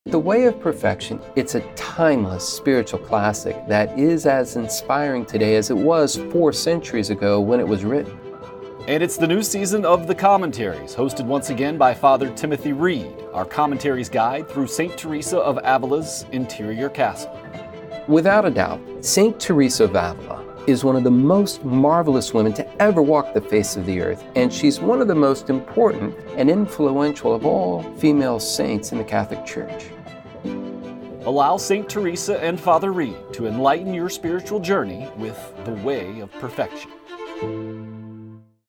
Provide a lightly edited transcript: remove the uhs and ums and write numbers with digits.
The Way of Perfection, it's a timeless spiritual classic that is as inspiring today as it was 4 centuries ago when it was written. And it's the new season of The Commentaries, hosted once again by Father Timothy Reed, our commentaries guide through St. Teresa of Avila's interior castle. Without a doubt, St. Teresa of Avila is one of the most marvelous women to ever walk the face of the earth, and she's one of the most important and influential of all female saints in the Catholic Church. Allow St. Teresa and Father Reed to enlighten your spiritual journey with The Way of Perfection.